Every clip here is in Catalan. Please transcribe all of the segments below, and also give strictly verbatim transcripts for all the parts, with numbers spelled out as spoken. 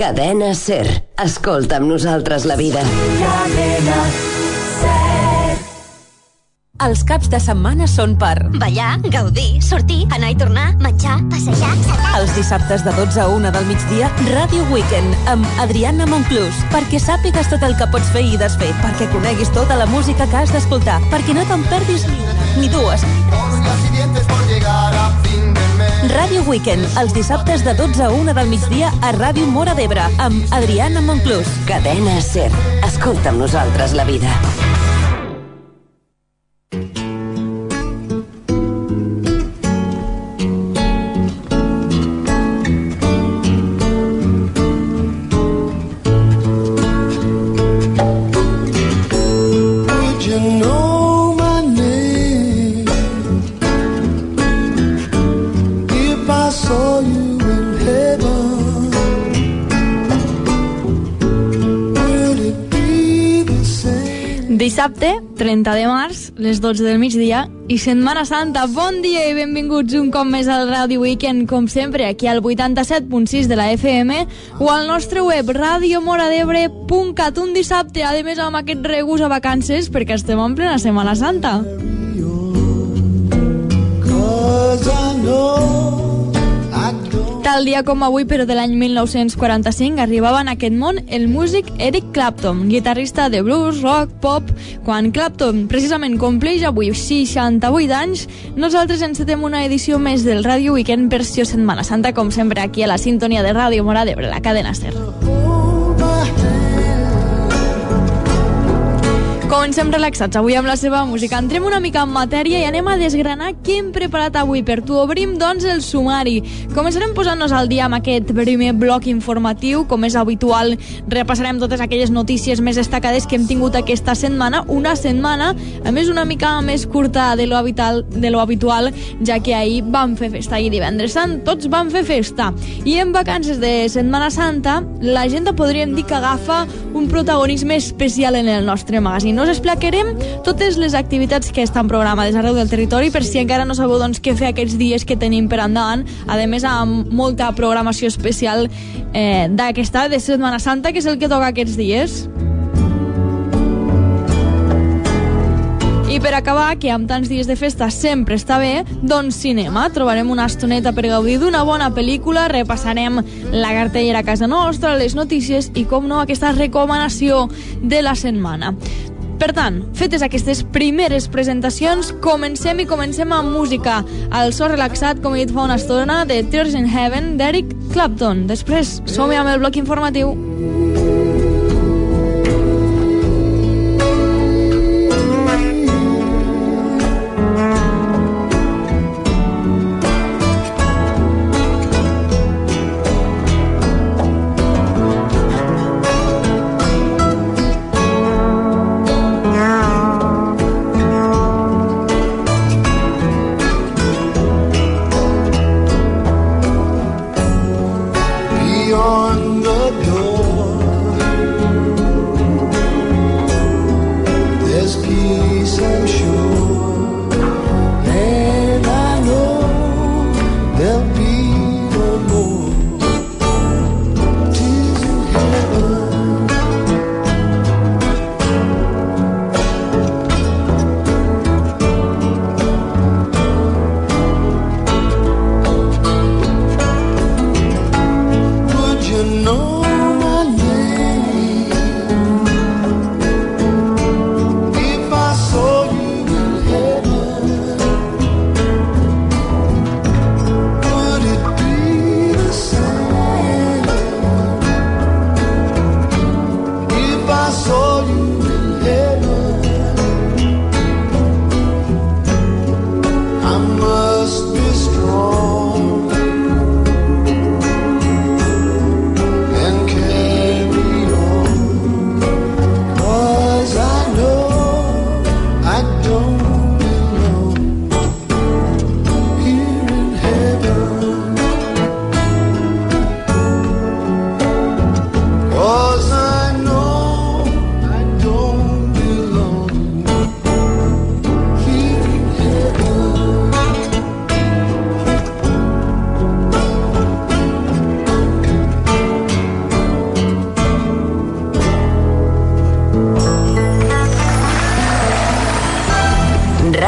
Cadena Ser. Escolta amb nosaltres la vida. Cadena Ser. Els caps de setmana són per ballar, gaudir, sortir, anar i tornar, menjar, passejar, saltar. Els dissabtes de dotze a una del migdia, Ràdio Weekend, amb Adriana Monclús, perquè sàpigues tot el que pots fer i desfer, perquè coneguis tota la música que has d'escoltar, perquè no te'n perdis ni una, ni dues. Ràdio Weekend, els dissabtes de dotze a una del migdia a Ràdio Móra d'Ebre, amb Adriana Monclús. Cadena Ser. Escolta amb nosaltres la vida. Dissabte, trenta de març, les dotze del migdia i Setmana Santa. Bon dia i benvinguts un cop més al Ràdio Weekend, com sempre, aquí al vuitanta-set punt sis de la F M o al nostre web radiomoradebre punt cat. Un dissabte, a més, amb aquest regust a vacances, perquè estem en plena Setmana Santa. Tal dia com avui, però de l'any mil nou-cents quaranta-cinc, arribava en aquest món el músic Eric Clapton, guitarrista de blues, rock, pop. Quan Clapton precisament compleix avui seixanta-vuit anys, nosaltres encetem una edició més del Radio Weekend versió Setmana Santa, com sempre aquí a la sintonia de Ràdio Móra d'Ebre, la cadena Ser. Comencem relaxats avui amb la seva música. Entrem una mica en matèria i anem a desgranar què hem preparat avui per tu. Obrim, doncs, el sumari. Començarem posant-nos al dia amb aquest primer bloc informatiu. Com és habitual, repassarem totes aquelles notícies més destacades que hem tingut aquesta setmana. Una setmana, a més, una mica més curta de lo habitual, de lo habitual ja que ahir vam fer festa. Ahir divendres sant, tots vam fer festa. I en vacances de Setmana Santa, l'agenda podríem dir que agafa un protagonisme especial en el nostre magazín. Us explicarem totes les activitats que estan programades arreu del territori, per si encara no sabeu doncs, què fer aquests dies que tenim per endavant, a més amb molta programació especial eh, d'aquesta de Setmana Santa, que és el que toca aquests dies. I per acabar, que amb tants dies de festa sempre està bé, doncs cinema. Trobarem una estoneta per gaudir d'una bona pel·lícula, repassarem la cartellera a casa nostra, les notícies i, com no, aquesta recomanació de la setmana. Per tant, fetes aquestes primeres presentacions, comencem i comencem amb música. El so relaxat, com he dit fa una estona, de Tears in Heaven, d'Eric Clapton. Després, som-hi amb el bloc informatiu. No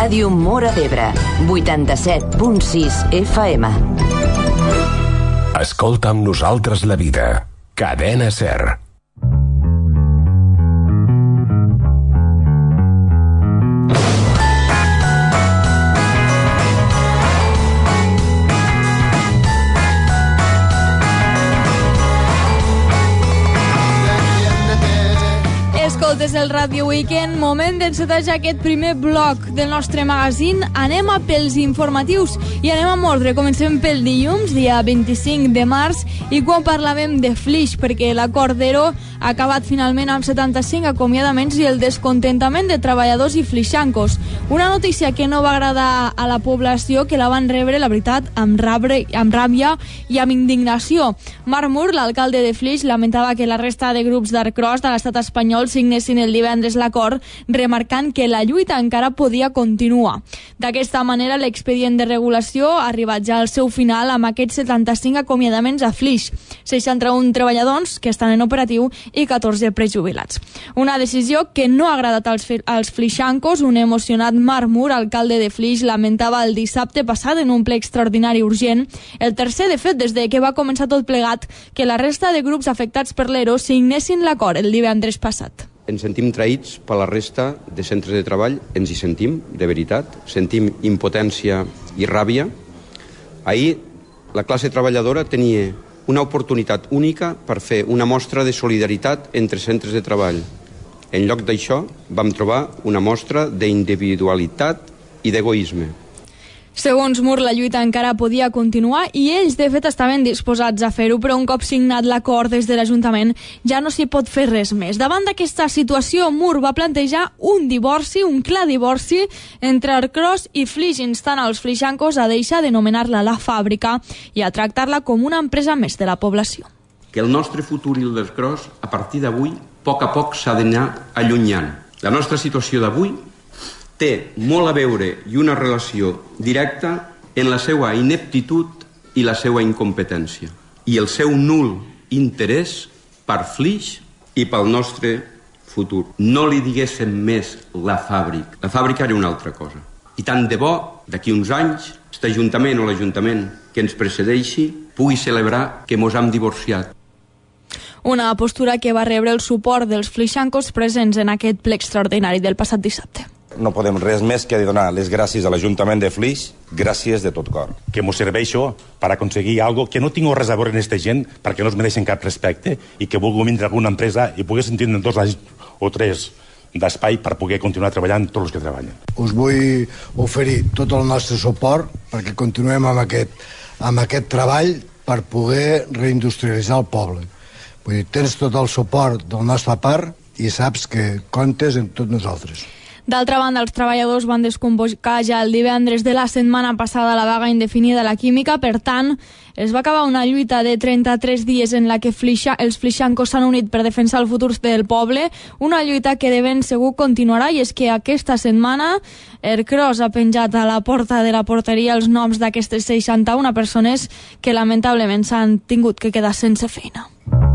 Ràdio Móra d'Ebre, vuitanta-set punt sis F M. Escolta amb nosaltres la vida. Cadena SER. Escoltes el Radio Weekend, moment d'encetar ja aquest primer bloc del nostre magazín. Anem a pels informatius i anem a mordre. Comencem pel dilluns, dia vint-i-cinc de març, i quan parlàvem de Flix, perquè l'acord d'Ero ha acabat finalment amb setanta-cinc acomiadaments i el descontentament de treballadors i flixancos. Una notícia que no va agradar a la població, que la van rebre, la veritat, amb, rabre, amb ràbia i amb indignació. Marc Mur, l'alcalde de Flix, lamentava que la resta de grups d'Arcros de l'estat espanyol signessin el divendres l'acord, remarcant que la lluita encara podia continuar. D'aquesta manera, l'expedient de regulació ha arribat ja al seu final amb aquests setanta-cinc acomiadaments a Flix, seixanta-un treballadors que estan en operatiu i catorze prejubilats. Una decisió que no ha agradat als, als flixancos. Un emocionat Marc Mur, alcalde de Flix, lamentava el dissabte passat en un ple extraordinari urgent, el tercer, de fet, des de que va començar tot plegat, que la resta de grups afectats per l'Ero signessin l'acord el divendres passat. Ens sentim traïts per la resta de centres de treball, ens hi sentim, de veritat, sentim impotència i ràbia. Ahir la classe treballadora tenia una oportunitat única per fer una mostra de solidaritat entre centres de treball. En lloc d'això vam trobar una mostra d'individualitat i d'egoisme. Segons Mur, la lluita encara podia continuar i ells, de fet, estaven disposats a fer-ho, però un cop signat l'acord des de l'Ajuntament ja no s'hi pot fer res més. Davant d'aquesta situació, Mur va plantejar un divorci, un clar divorci entre Arcros i Flix, instant als flixancos a deixar d'anomenar-la la fàbrica i a tractar-la com una empresa més de la població. Que el nostre futur i el d'Arcros, a partir d'avui, a poc a poc s'ha d'anar allunyant. La nostra situació d'avui té molt a veure i una relació directa en la seva ineptitud i la seva incompetència i el seu nul interès per Flix i pel nostre futur. No li diguéssim més la fàbrica. La fàbrica era una altra cosa. I tant de bo, d'aquí uns anys, aquest ajuntament o l'ajuntament que ens precedeixi pugui celebrar que mos hem divorciat. Una postura que va rebre el suport dels flixancos presents en aquest ple extraordinari del passat dissabte. No podem res més que donar les gràcies a l'Ajuntament de Flix, gràcies de tot cor. Que mos serveixo per aconseguir algo que no tinc res a veure en aquesta gent perquè no es mereixen cap respecte i que vulgui vindre alguna empresa i pugui sentir en dos anys o tres d'espai per poder continuar treballant tots els que treballen. Us vull oferir tot el nostre suport perquè continuem amb aquest, amb aquest treball per poder reindustrialitzar el poble. Vull dir, tens tot el suport del nostre part i saps que comptes en tots nosaltres. D'altra banda, els treballadors van desconvocar ja el divendres de la setmana passada la vaga indefinida de la química. Per tant, es va acabar una lluita de trenta-tres dies en la que flixa, els flixancos s'han unit per defensar el futur del poble, una lluita que de ben segur continuarà, i és que aquesta setmana Ercros ha penjat a la porta de la porteria els noms d'aquestes seixanta-una persones que lamentablement s'han tingut que quedar sense feina.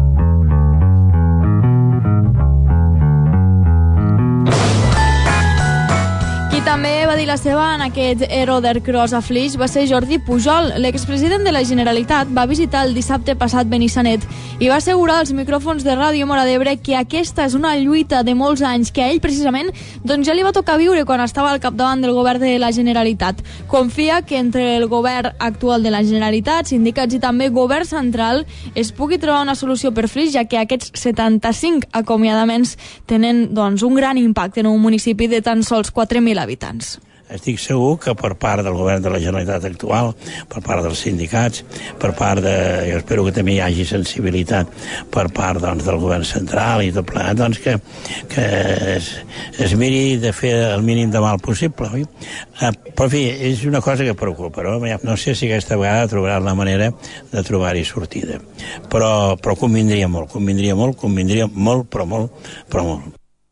Qui també va dir la seva en aquest Ero d'Ercros a Flix va ser Jordi Pujol. L'expresident de la Generalitat va visitar el dissabte passat Benissanet i va assegurar als micròfons de Ràdio Móra d'Ebre que aquesta és una lluita de molts anys que a ell precisament doncs ja li va tocar viure quan estava al capdavant del govern de la Generalitat. Confia que entre el govern actual de la Generalitat, sindicats i també govern central es pugui trobar una solució per Flix, ja que aquests setanta-cinc acomiadaments tenen doncs, un gran impacte en un municipi de tan sols quatre mil habitants. Estic segur que per part del govern de la Generalitat actual, per part dels sindicats, per part de... jo espero que també hi hagi sensibilitat per part doncs, del govern central i tot plegat, doncs que, que es, es miri de fer el mínim de mal possible. Oi? Eh, però, en fi, és una cosa que preocupa, no? No sé si aquesta vegada trobarà la manera de trobar-hi sortida. Però, però convindria molt, convindria molt, convindria molt, però molt, però molt.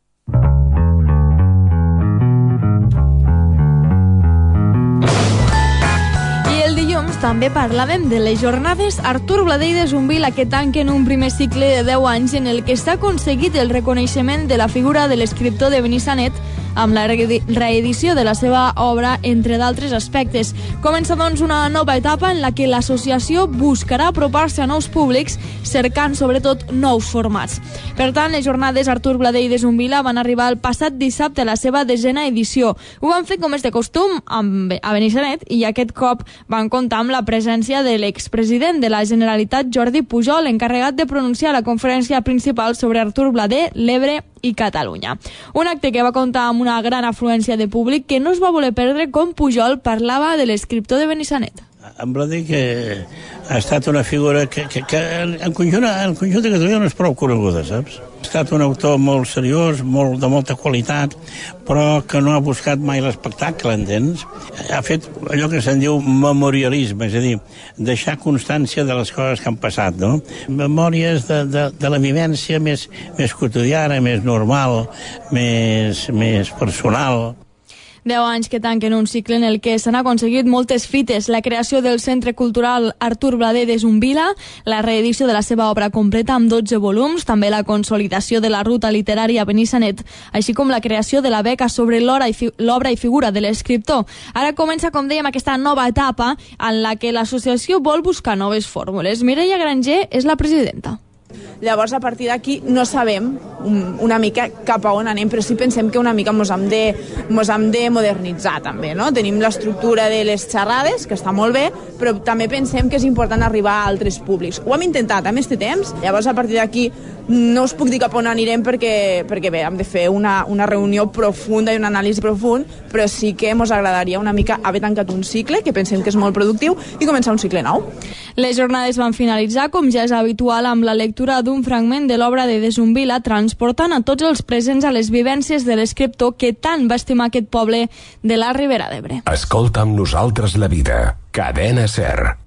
També parlàvem de les jornades Artur Bladell de Zumbil, que tanquen un primer cicle de deu anys en el que s'ha aconseguit el reconeixement de la figura de l'escriptor de Benissanet amb la reedició de la seva obra, entre d'altres aspectes. Comença, doncs, una nova etapa en la que l'associació buscarà apropar-se a nous públics, cercant, sobretot, nous formats. Per tant, les jornades Artur Bladé i de Zumbila van arribar el passat dissabte a la seva desena edició. Ho van fer, com és de costum, amb, a Benissanet, i aquest cop van comptar amb la presència de l'expresident de la Generalitat, Jordi Pujol, encarregat de pronunciar la conferència principal sobre Artur Bladé, l'Ebre i Catalunya. Un acte que va comptar amb una gran afluència de públic que no es va voler perdre com Pujol parlava de l'escriptor de Benissanet. En Bladé, que ha estat una figura que, que, que en, conjunt, en conjunt de Catalunya no és prou coneguda, saps? Ha estat un autor molt seriós, molt, de molta qualitat, però que no ha buscat mai l'espectacle, entens? Ha fet allò que se'n diu memorialisme, és a dir, deixar constància de les coses que han passat, no? Memòries de, de, de la vivència més, més quotidiana, més normal, més, més personal. Deu anys que tanquen un cicle en el que s'han aconseguit moltes fites, la creació del Centre Cultural Artur Bladé de Zumbila, la reedició de la seva obra completa amb dotze volums, també la consolidació de la ruta literària Benissanet, així com la creació de la beca sobre l'obra i, fi i figura de l'escriptor. Ara comença, com dèiem, aquesta nova etapa en la que l'associació vol buscar noves fórmules. Mireia Granger és la presidenta. Llavors, a partir d'aquí, no sabem una mica cap a on anem, però sí pensem que una mica mos hem de, mos hem de modernitzar, també, no? Tenim l'estructura de les xerrades, que està molt bé, però també pensem que és important arribar a altres públics. Ho hem intentat amb este temps, llavors, a partir d'aquí, no us puc dir cap on anirem perquè, perquè bé, hem de fer una, una reunió profunda i un anàlisi profund, però sí que ens agradaria una mica haver tancat un cicle, que pensem que és molt productiu, i començar un cicle nou. Les jornades van finalitzar, com ja és habitual, amb la lectura d'un fragment de l'obra de De Zumbila, transportant a tots els presents a les vivències de l'escriptor que tant va estimar aquest poble de la Ribera d'Ebre. Escolta amb nosaltres la vida. Cadena SER.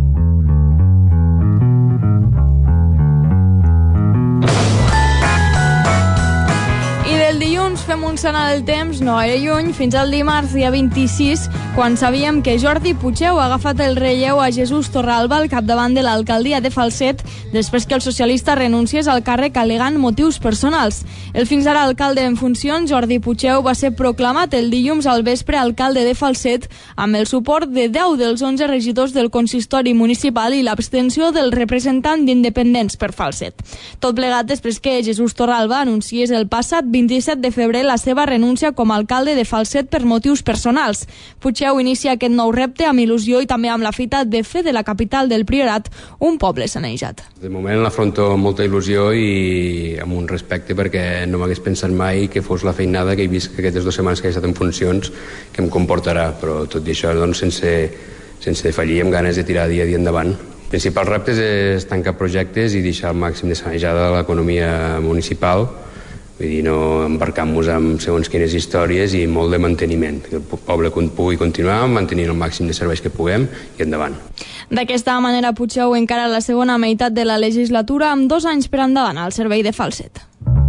Dilluns fem un sant al temps, no era lluny, fins al dimarts, dia vint-i-sis, quan sabíem que Jordi Puigdeu ha agafat el relleu a Jesús Torralba al capdavant de l'alcaldia de Falset, després que el socialista renunciés al càrrec al·legant motius personals. El fins ara alcalde en funcions, Jordi Puigdeu, va ser proclamat el dilluns al vespre alcalde de Falset amb el suport de deu dels onze regidors del consistori municipal i l'abstenció del representant d'Independents per Falset. Tot plegat després que Jesús Torralba anunciés el passat vint-i-set de febrer la seva renúncia com a alcalde de Falset per motius personals. Puigdeu inicia aquest nou repte amb il·lusió i també amb la fita de fer de la capital del Priorat un poble sanejat. De moment l'afronto amb molta il·lusió i amb un respecte perquè no m'hagués pensat mai que fos la feinada que he vist que aquestes dues setmanes que he estat en funcions que em comportarà, però tot i això doncs, sense, sense defallir, amb ganes de tirar dia a dia endavant. Els principals reptes és tancar projectes i deixar el màxim de sanejada de l'economia municipal. Vull dir, no embarcar-nos en segons quines històries i molt de manteniment, que el poble pugui continuar mantenint el màxim de serveis que puguem i endavant. D'aquesta manera, Puigdeu encara la segona meitat de la legislatura amb dos anys per endavant al servei de Falset.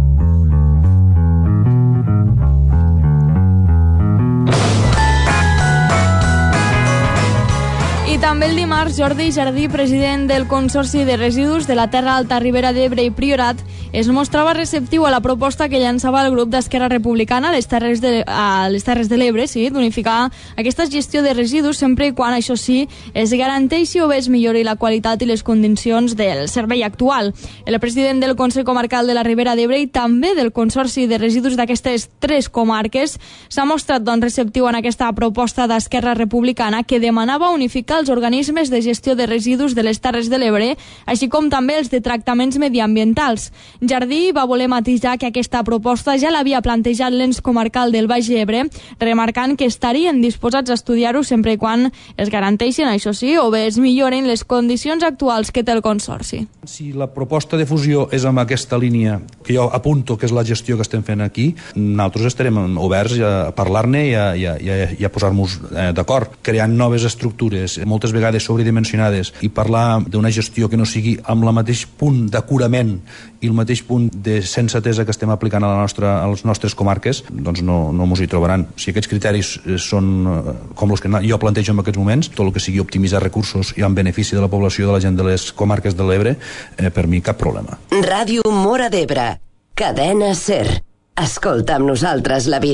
I també el dimarts, Jordi Jardí, president del Consorci de Residus de la Terra Alta, Ribera d'Ebre i Priorat, es mostrava receptiu a la proposta que llançava el grup d'Esquerra Republicana a les Terres de, a les Terres de l'Ebre, sí, d'unificar aquesta gestió de residus sempre i quan, això sí, es garanteixi o bé es millori la qualitat i les condicions del servei actual. El president del Consell Comarcal de la Ribera d'Ebre i també del Consorci de Residus d'aquestes tres comarques s'ha mostrat doncs, receptiu en aquesta proposta d'Esquerra Republicana que demanava unificar els organismes de gestió de residus de les Terres de l'Ebre, així com també els de tractaments mediambientals. Jardí va voler matisar que aquesta proposta ja l'havia plantejat l'ens comarcal del Baix Ebre, remarcant que estarien disposats a estudiar-ho sempre i quan es garanteixin, això sí, o bé es milloren les condicions actuals que té el Consorci. Si la proposta de fusió és amb aquesta línia que jo apunto, que és la gestió que estem fent aquí, nosaltres estarem oberts a parlar-ne i a, i a, i a posar-nos d'acord, creant noves estructures, moltes vegades sobredimensionades, i parlar d'una gestió que no sigui amb el mateix punt d'acurament i el mateix punt de sensatesa que estem aplicant a, la nostra, a les nostres comarques, doncs no, no mos hi trobaran. Si aquests criteris són com els que jo plantejo en aquests moments, tot el que sigui optimitzar recursos i en benefici de la població de la gent de les comarques de l'Ebre, eh, per mi cap problema. Ràdio Móra d'Ebre, cadena SER. Escolta amb nosaltres la vida.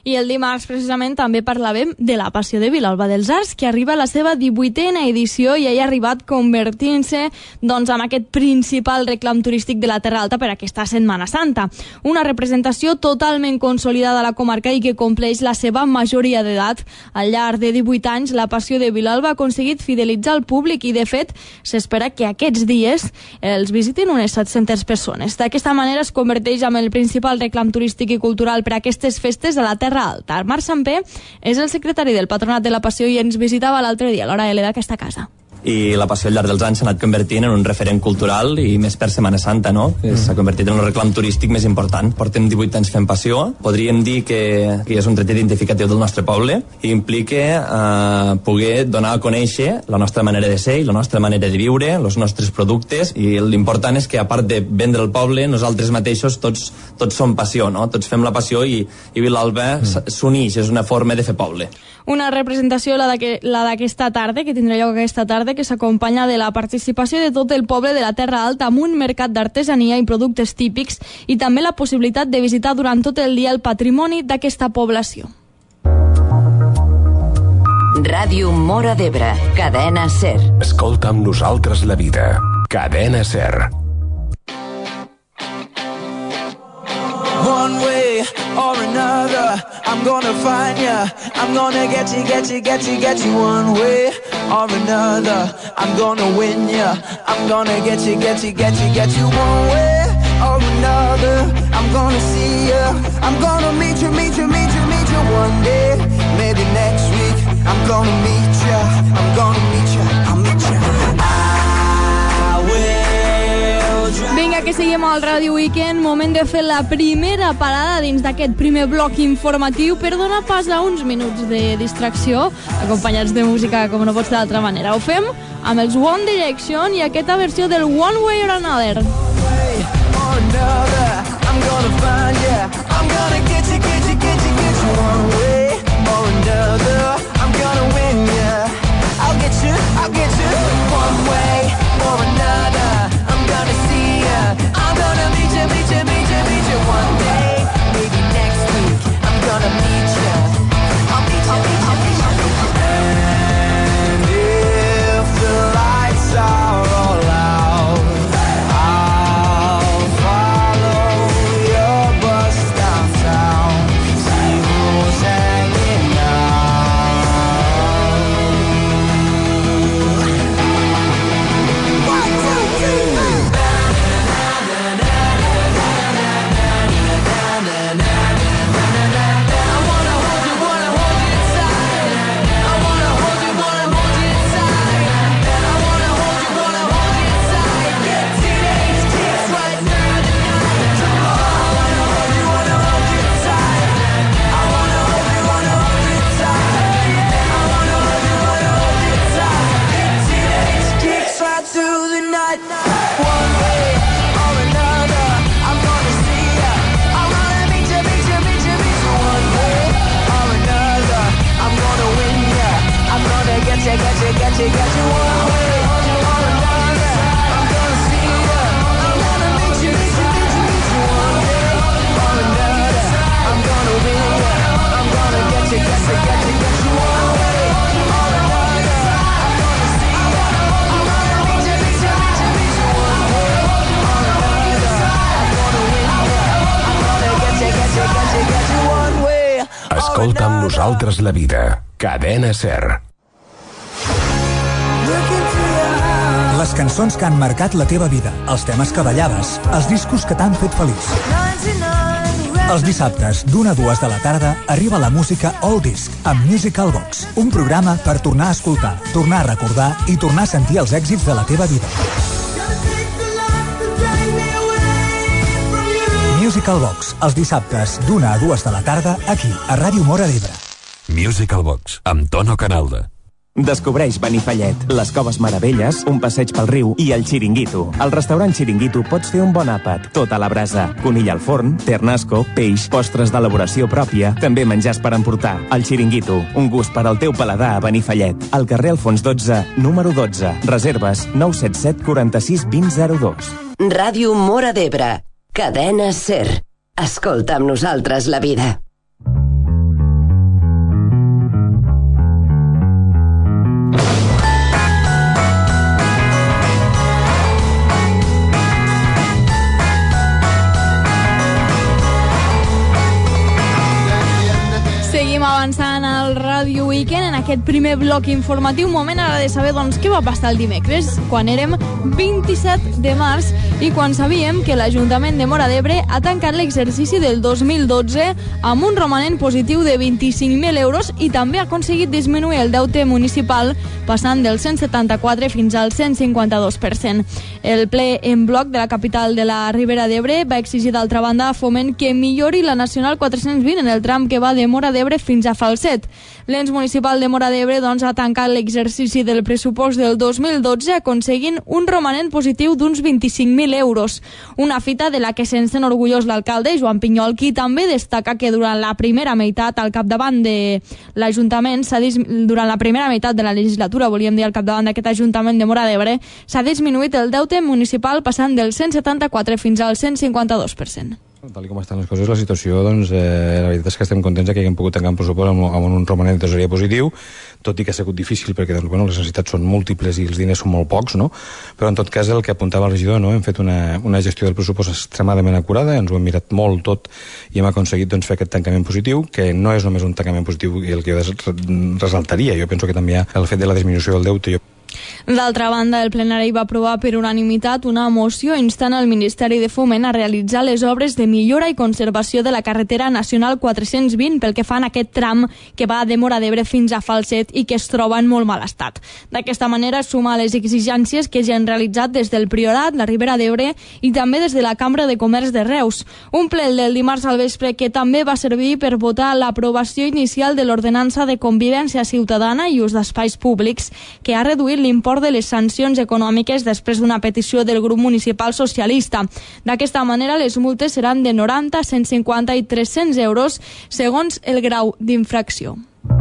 I el dimarts, precisament, també parlàvem de la Passió de Vilalba dels Arcs, que arriba a la seva divuitena edició i ha arribat convertint-se doncs, en aquest principal reclam turístic de la Terra Alta per aquesta Setmana Santa. Una representació totalment consolidada a la comarca i que compleix la seva majoria d'edat. Al llarg de divuit anys, la Passió de Vilalba ha aconseguit fidelitzar el públic i, de fet, s'espera que aquests dies els visitin unes set-centes persones. D'aquesta manera es converteix en el principal reclam turístic i cultural per a aquestes festes de la Terra Alta. Marc Sampé és el secretari del Patronat de la Passió i ens visitava l'altre dia a l'hora L d'aquesta casa. I la Passió al llarg dels anys s'ha anat convertint en un referent cultural i més per Setmana Santa, no? Que s'ha convertit en un reclam turístic més important. Portem divuit anys fent Passió. Podríem dir que, que és un tret identificatiu del nostre poble i implica eh, poder donar a conèixer la nostra manera de ser i la nostra manera de viure, els nostres productes, i l'important és que, a part de vendre el poble, nosaltres mateixos tots, tots som Passió, no? Tots fem la Passió i, i Vilalba mm. s'unix, és una forma de fer poble. Una representació, la d'aquesta tarda, que tindrà lloc aquesta tarda, que s'acompanya de la participació de tot el poble de la Terra Alta amb un mercat d'artesania i productes típics i també la possibilitat de visitar durant tot el dia el patrimoni d'aquesta població. Ràdio Móra d'Ebre, Cadena Ser. Escolta amb nosaltres la vida. Cadena Ser. One way or another, I'm gonna find ya. I'm gonna get you, get you, get you, get you. One way or another, I'm gonna win ya. I'm gonna get you, get you, get you, get you. One way or another, I'm gonna see ya. I'm gonna meet you, meet you, meet you, meet you. One day, maybe next week, I'm gonna meet ya. I'm gonna meet ya, I'll meet ya. I will. Vinga, que seguim al Ràdio Weekend. Moment de fer la primera parada dins d'aquest primer bloc informatiu per donar pas a uns minuts de distracció, acompanyats de música com no pot ser d'altra manera. Ho fem amb els One Direction i aquesta versió del One Way or Another. I'm gonna find ya. I'm gonna get you, get you, get you, get you. One way or another, I'm gonna win ya. I'll get you, I'll get you. One way or another, I'm gonna see ya. I'm gonna meet you, meet you, meet you, meet you. One day, maybe next week, I'm gonna meet ya. I'll meet you, meet you, meet you. And if the lights are all out, I'll follow your bus downtown. See who's hanging out. One, two, three. Get you, get you, get you one way or another. I'm gonna see ya. I'm gonna meet you, meet you, meet you, meet you one way or another. I'm gonna win ya. I'm gonna get you, get you, get you, get you one way or another. I'm gonna see ya. I'm gonna meet you, meet you, meet you, meet you one way or another. I'm gonna win ya. I'm gonna get you, get you, get you, get you one way. Escolta amb nosaltres la vida. Cadena Ser. Les cançons que han marcat la teva vida, els temes que ballaves, els discos que t'han fet feliç. Els dissabtes, d'una a dues de la tarda, arriba la música All Disc amb Musical Box, un programa per tornar a escoltar, tornar a recordar i tornar a sentir els èxits de la teva vida. Musical Box, els dissabtes, d'una a dues de la tarda, aquí, a Ràdio Móra d'Ebre. Musical Box, amb Tono Canalda. Descobreix Benifallet, les Coves Meravelles, un passeig pel riu i el Xiringuito. Al restaurant Xiringuito pots fer un bon àpat, tot a la brasa. Conill al forn, ternasco, peix, postres d'elaboració pròpia, també menjars per emportar. El Xiringuito, un gust per al teu paladar a Benifallet. Al carrer Alfons dotze, número dotze. Reserves nou set set quaranta-sis vint zero dos. Ràdio Móra d'Ebre. Cadena Ser. Escolta amb nosaltres la vida. avançant al Ràdio Weekend en aquest primer bloc informatiu. Moment ara de saber doncs, què va passar el dimecres, quan érem vint-i-set de març i quan sabíem que l'Ajuntament de Móra d'Ebre ha tancat l'exercici del dos mil dotze amb un romanent positiu de vint-i-cinc mil euros i també ha aconseguit disminuir el deute municipal passant del cent setanta-quatre fins al cent cinquanta-dos per cent. El ple en bloc de la capital de la Ribera d'Ebre va exigir d'altra banda a Foment que millori la Nacional quatre-cents vint en el tram que va de Móra d'Ebre fins a Falset. L'ens municipal de Móra d'Ebre doncs, ha tancat l'exercici del pressupost del dos mil dotze aconseguint un romanent positiu d'uns vint-i-cinc mil euros. Una fita de la que se'n sent orgullós l'alcalde, Joan Pinyol, qui també destaca que durant la primera meitat al capdavant de l'Ajuntament, durant la primera meitat de la legislatura, volíem dir al capdavant d'aquest Ajuntament de Móra d'Ebre, s'ha disminuït el deute municipal passant del cent setanta-quatre fins al cent cinquanta-dos per cent. Tal com estan les coses, la situació, doncs, eh, la veritat és que estem contents que haguem pogut tancar un pressupost amb, amb un romanent de tesoreria positiu, tot i que ha sigut difícil perquè doncs, bueno, les necessitats són múltiples i els diners són molt pocs, no? Però en tot cas el que apuntava el regidor, no? Hem fet una, una gestió del pressupost extremadament acurada, ens ho hem mirat molt tot i hem aconseguit doncs, fer aquest tancament positiu, que no és només un tancament positiu i el que jo resaltaria, jo penso que també hi ha el fet de la disminució del deute. Jo D'altra banda, el plenari va aprovar per unanimitat una moció instant al Ministeri de Foment a realitzar les obres de millora i conservació de la carretera nacional quatre-cents vint pel que fa en aquest tram que va de Móra d'Ebre fins a Falset i que es troba en molt mal estat. D'aquesta manera, suma les exigències que ja han realitzat des del Priorat, la Ribera d'Ebre i també des de la Cambra de Comerç de Reus. Un ple del dimarts al vespre que també va servir per votar l'aprovació inicial de l'Ordenança de Convivència Ciutadana i Ús d'Espais Públics, que ha reduït l'import de les sancions econòmiques després d'una petició del grup municipal socialista. D'aquesta manera, les multes seran de noranta, cent cinquanta i tres-cents euros segons el grau d'infracció.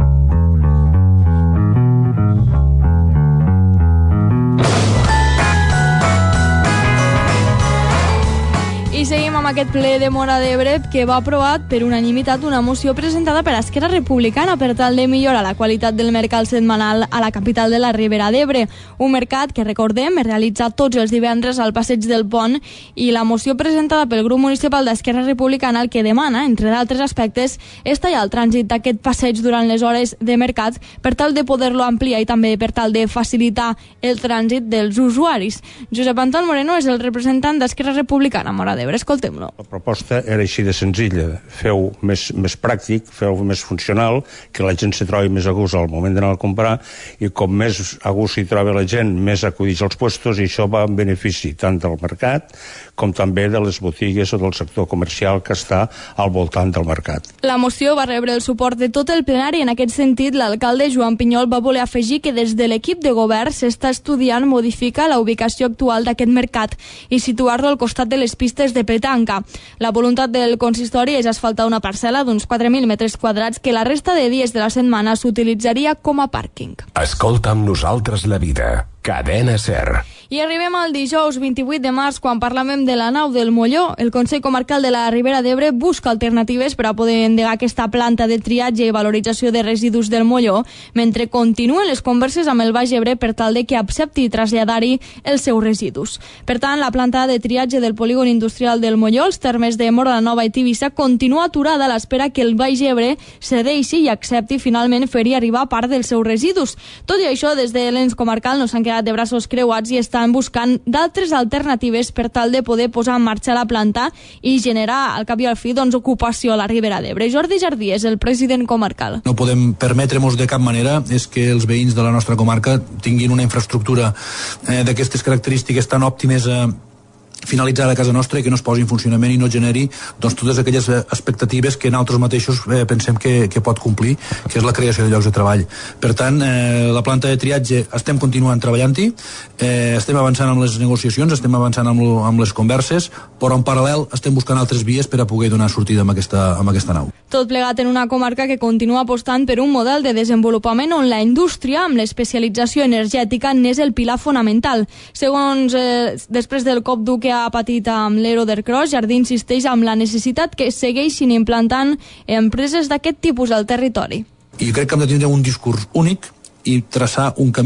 I seguim amb aquest ple de Móra d'Ebre que va aprovar per unanimitat una moció presentada per Esquerra Republicana per tal de millorar la qualitat del mercat setmanal a la capital de la Ribera d'Ebre. Un mercat que, recordem, es realitza tots els divendres al Passeig del Pont i la moció presentada pel grup municipal d'Esquerra Republicana el que demana, entre d'altres aspectes, és tallar el trànsit d'aquest passeig durant les hores de mercat per tal de poder-lo ampliar i també per tal de facilitar el trànsit dels usuaris. Josep Anton Moreno és el representant d'Esquerra Republicana a Móra d'Ebre. Escoltem-lo. La proposta era així de senzilla, feu més, més pràctic, feu més funcional, que la gent s'hi trobi més a gust al moment d'anar a comprar i com més a gust s'hi troba la gent, més acudits als puestos i això va en benefici tant del mercat com també de les botigues o del sector comercial que està al voltant del mercat. La moció va rebre el suport de tot el plenari. En aquest sentit, l'alcalde Joan Pinyol va voler afegir que des de l'equip de govern s'està estudiant modificar la ubicació actual d'aquest mercat i situar-lo al costat de les pistes de petanca. La voluntat del consistori és asfaltar una parcel·la d'uns quatre mil metres quadrats que la resta de dies de la setmana s'utilitzaria com a pàrquing. Escolta amb nosaltres la vida. Cadena Ser. I arribem al dijous vint-i-vuit de març quan parlem de la nau del Molló. El Consell Comarcal de la Ribera d'Ebre busca alternatives per a poder endegar aquesta planta de triatge i valorització de residus del Molló mentre continuen les converses amb el Baix Ebre per tal de que accepti traslladar-hi els seus residus. Per tant, la planta de triatge del polígon industrial del Molló, els termes de Móra la Nova i Tivissa, continua aturada a l'espera que el Baix Ebre cedeixi i accepti finalment fer-hi arribar part dels seus residus. Tot i això, des de l'ens comarcal no s'han quedat de braços creuats i estan buscant d'altres alternatives per tal de poder posar en marxa la planta i generar, al cap i al fi, doncs, ocupació a la Ribera d'Ebre. Jordi Jardí és el president comarcal. No podem permetre-nos de cap manera és que els veïns de la nostra comarca tinguin una infraestructura eh, d'aquestes característiques tan òptimes eh, finalitzada a casa nostra i que no es posi en funcionament i no generi doncs, totes aquelles expectatives que nosaltres mateixos eh, pensem que, que pot complir, que és la creació de llocs de treball. Per tant, eh, la planta de triatge estem continuant treballant-hi, eh, estem avançant amb les negociacions, estem avançant amb, lo, amb les converses, però en paral·lel estem buscant altres vies per a poder donar sortida amb aquesta, amb aquesta nau. Tot plegat en una comarca que continua apostant per un model de desenvolupament on la indústria, amb l'especialització energètica, n'és el pilar fonamental. Segons, eh, després del cop dur que ha patit amb l'Ero d'Ercros, Jardí insisteix amb la necessitat que segueixin implantant empreses d'aquest tipus al territori. I crec que hem de tindre un discurs únic i traçar un camí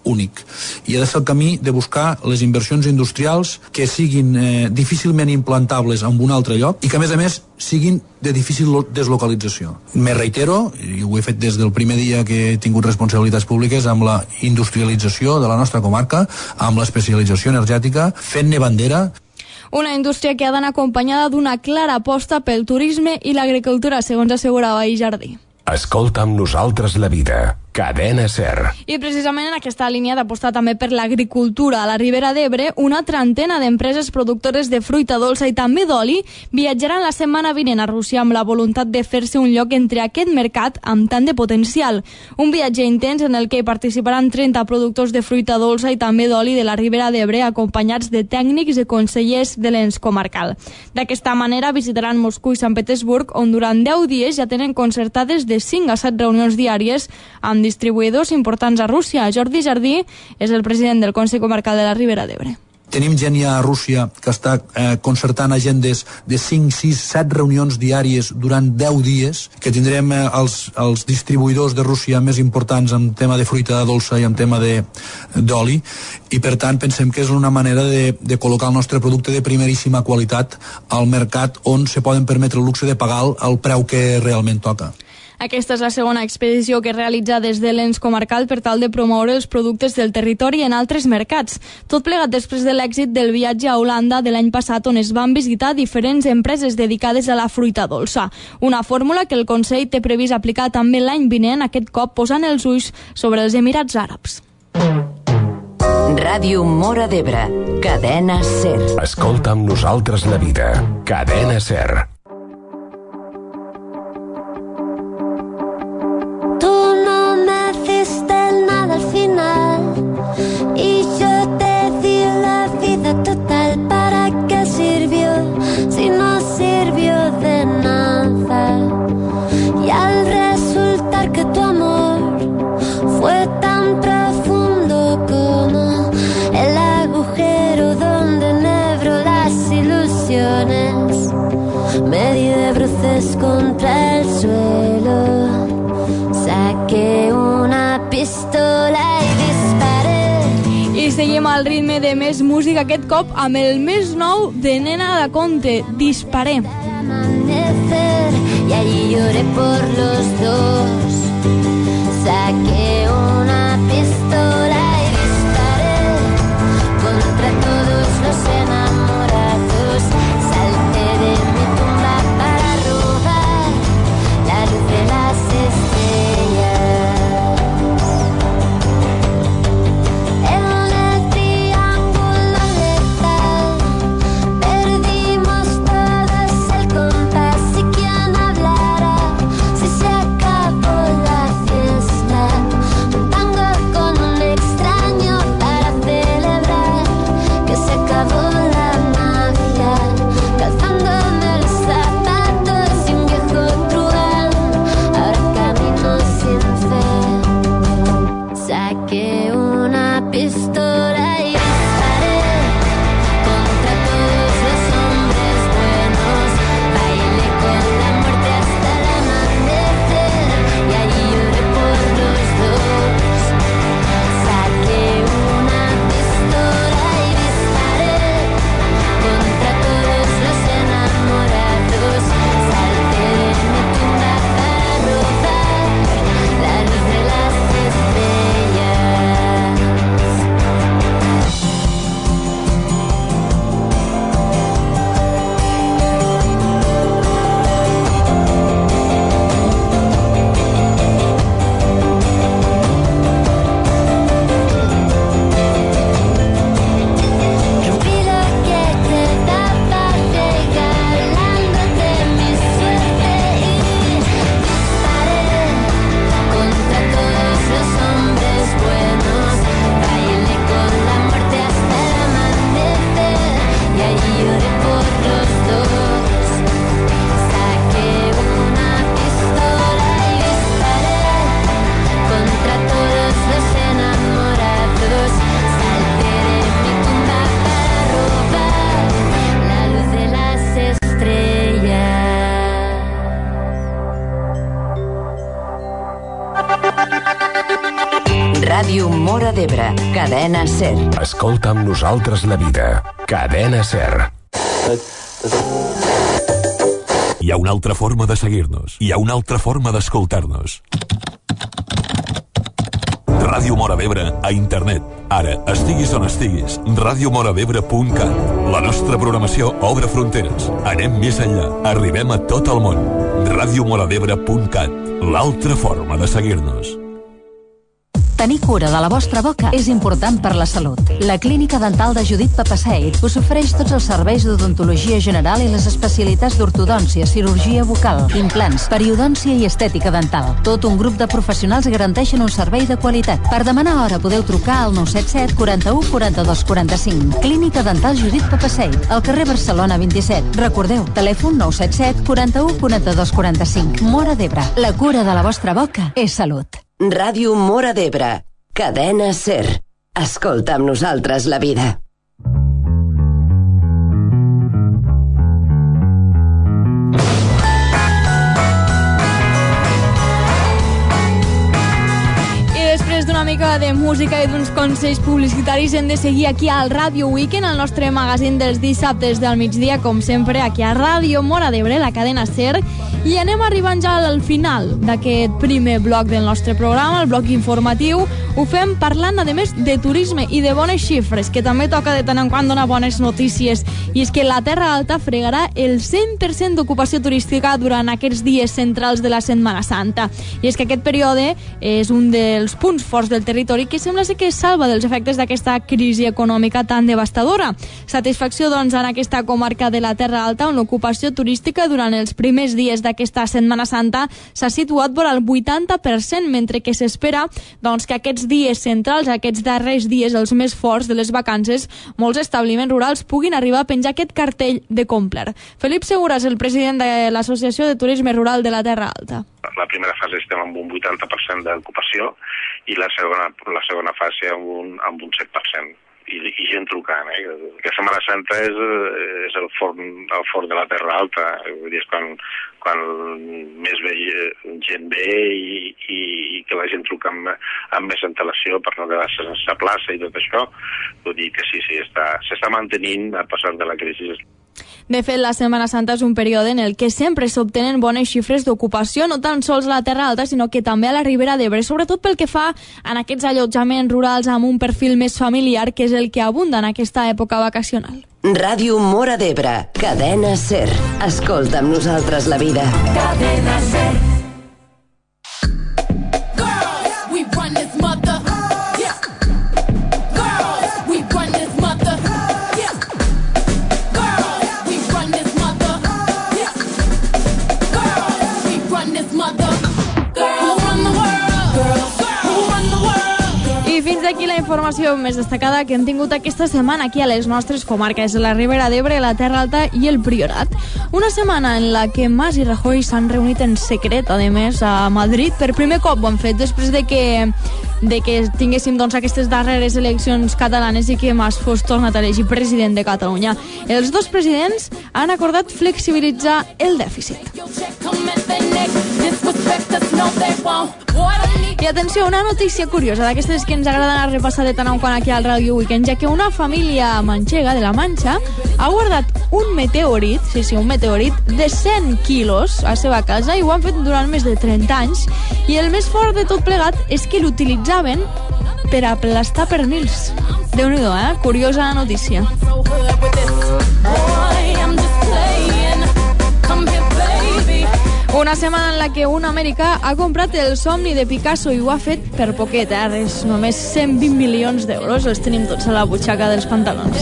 únic. I ha de ser el camí de buscar les inversions industrials que siguin eh, difícilment implantables en un altre lloc i que, a més a més, siguin de difícil deslocalització. Me reitero, i ho he fet des del primer dia que he tingut responsabilitats públiques, amb la industrialització de la nostra comarca, amb l'especialització energètica, fent-ne bandera. Una indústria que ha d'anar acompanyada d'una clara aposta pel turisme i l'agricultura, segons assegurava ahir Jardí. Escolta amb nosaltres la vida. Cadena SER. I precisament en aquesta línia d'apostar també per l'agricultura a la Ribera d'Ebre, una trentena d'empreses productores de fruita dolça i també d'oli viatjaran la setmana vinent a Rússia amb la voluntat de fer-se un lloc entre aquest mercat amb tant de potencial. Un viatge intens en el que participaran trenta productors de fruita dolça i també d'oli de la Ribera d'Ebre, acompanyats de tècnics i consellers de l'ens comarcal. D'aquesta manera visitaran Moscou i Sant Petersburg, on durant deu dies ja tenen concertades de cinc a set reunions diàries amb distribuïdors importants a Rússia. Jordi Jardí és el president del Consell Comarcal de la Ribera d'Ebre. Tenim gent ja a Rússia que està eh, concertant agendes de cinc, sis, set reunions diàries durant deu dies, que tindrem eh, els, els distribuïdors de Rússia més importants en tema de fruita dolça i en tema d'oli, i per tant pensem que és una manera de, de col·locar el nostre producte de primeríssima qualitat al mercat on se poden permetre el luxe de pagar el, el preu que realment toca. Aquesta és la segona expedició que realitza des de l'ens comarcal per tal de promoure els productes del territori en altres mercats. Tot plegat després de l'èxit del viatge a Holanda de l'any passat, on es van visitar diferents empreses dedicades a la fruita dolça. Una fórmula que el Consell té previst aplicar també l'any vinent, aquest cop posant els ulls sobre els Emirats Àrabs. Ràdio Móra d'Ebre. Cadena SER. Escolta amb nosaltres la vida. Cadena SER. Y yo te di la vida total. ¿Para qué sirvió? Si no sirvió de nada. Y al resultar que tu amor fue tan profundo como el agujero donde enhebro las ilusiones, me di de bruces contra el suelo, saqué una pistola i disparé. I seguim al ritme de més música, aquest cop amb el més nou de Nena da Conte, Disparé. Y allí lloré por los dos, saqué una pistola y disparé contra todos los enamorados, salté de mi tumba para robar la luz de las estrellas. Con un ex Móra d'Ebre, Cadena SER. Escolta amb nosaltres la vida. Cadena SER. Hi ha una altra forma de seguir-nos. Hi ha una altra forma d'escoltar-nos. Ràdio Móra d'Ebre a internet. Ara, estiguis on estiguis, ràdio mora d'ebre punt cat. La nostra programació obre fronteres. Anem més enllà. Arribem a tot el món. ràdio mora d'ebre punt cat. L'altra forma de seguir-nos. Tenir cura de la vostra boca és important per la salut. La Clínica Dental de Judit Papaseit us ofereix tots els serveis d'odontologia general i les especialitats d'ortodòncia, cirurgia bucal, implants, periodòncia i estètica dental. Tot un grup de professionals garanteixen un servei de qualitat. Per demanar hora podeu trucar al nou set set, quaranta-u, quaranta-dos, quaranta-cinc. Clínica Dental Judit Papaseit, al carrer Barcelona vint-i-set. Recordeu, telèfon nou set set, quaranta-u, quaranta-dos, quaranta-cinc. Móra d'Ebre. La cura de la vostra boca és salut. Ràdio Móra d'Ebre, Cadena SER. Escolta amb nosaltres la vida. D'una mica de música i d'uns consells publicitaris hem de seguir aquí al Ràdio Weekend, el nostre magazín dels dissabtes del migdia, com sempre, aquí a Ràdio Móra d'Ebre, la cadena SER, i anem arribant ja al final d'aquest primer bloc del nostre programa, el bloc informatiu. Ho fem parlant, a més, de turisme i de bones xifres, que també toca de tant en quant donar bones notícies, i és que la Terra Alta fregarà el cent per cent d'ocupació turística durant aquests dies centrals de la Setmana Santa. I és que aquest període és un dels punts forts del territori que sembla ser que es salva dels efectes d'aquesta crisi econòmica tan devastadora. Satisfacció, doncs, en aquesta comarca de la Terra Alta, on l'ocupació turística durant els primers dies d'aquesta Setmana Santa s'ha situat vora el vuitanta per cent, mentre que s'espera, doncs, que aquests dies centrals, aquests darrers dies, els més forts de les vacances, molts establiments rurals puguin arribar a penjar aquest cartell de complet. Felip Segura és el president de l'Associació de Turisme Rural de la Terra Alta. La primera fase estem amb un vuitanta per cent d'ocupació i la segona, la segona fase amb un, amb un set per cent. I, i gent trucant, eh? Que Setmana Santa és, és el forn, el forn de la Terra Alta, vull dir, és quan, quan més ve, gent ve i, i, i que la gent truca amb, amb més antelació per no quedar-se sense plaça i tot això. Vull dir que sí, sí, s'està mantenint a pesar de la crisi. De fet, la Setmana Santa és un període en el que sempre s'obtenen bones xifres d'ocupació, no tan sols a la Terra Alta, sinó que també a la Ribera d'Ebre, sobretot pel que fa en aquests allotjaments rurals amb un perfil més familiar, que és el que abunda en aquesta època vacacional. Ràdio Móra d'Ebre, Cadena SER. Escolta amb nosaltres la vida. Cadena SER. Aquí la informació més destacada que hem tingut aquesta setmana aquí a les nostres comarques, la Ribera d'Ebre, la Terra Alta i el Priorat. Una setmana en la que Mas i Rajoy s'han reunit en secret, a més, a Madrid. Per primer cop ho han fet després de que, de que tinguéssim, doncs, aquestes darreres eleccions catalanes i que Mas fos tornat a elegir president de Catalunya. Els dos presidents han acordat flexibilitzar el dèficit. I atenció, una notícia curiosa d'aquestes que ens agrada anar a repassar de tant en quant aquí al Ràdio Weekend, ja que una família manxega de la Manxa ha guardat un meteorit, sí, sí, un meteorit de cent quilos a la seva casa i ho han fet durant més de trenta anys, i el més fort de tot plegat és que l'utilitzaven per aplastar pernils. Déu-n'hi-do, eh? Curiosa notícia. Una setmana en la que un americà ha comprat el somni de Picasso i ho ha fet per poquet, eh? Res, només cent vint milions d'euros, els tenim tots a la butxaca dels pantalons.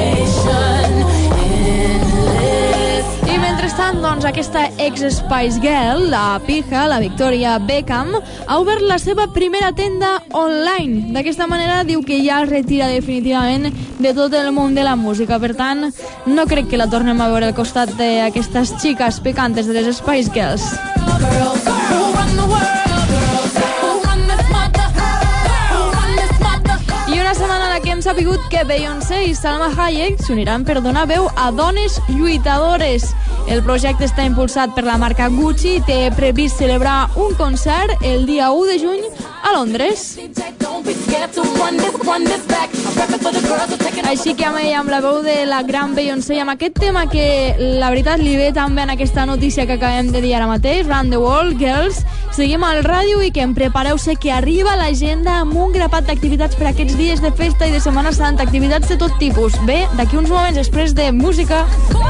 I mentrestant, doncs, aquesta ex-Spice Girl, la pija, la Victoria Beckham, ha obert la seva primera tenda online. D'aquesta manera diu que ja es retira definitivament de tot el món de la música. Per tant, no crec que la tornem a veure al costat d'aquestes xiques picantes de les Spice Girls. I una setmana en la que hem sapigut que Beyoncé i Salma Hayek s'uniran per donar veu a dones lluitadores. El projecte està impulsat per la marca Gucci i té previst celebrar un concert el dia u de juny a Londres. Així que amb ella, amb la veu de la gran Beyoncé, amb aquest tema que la veritat li ve també en aquesta notícia que acabem de dir ara mateix, Run the World, Girls, seguim al ràdio i que em prepareu-se que arriba l'agenda amb un grapat d'activitats per aquests dies de festa i de Setmana Santa, activitats de tot tipus. Bé, d'aquí uns moments després de música...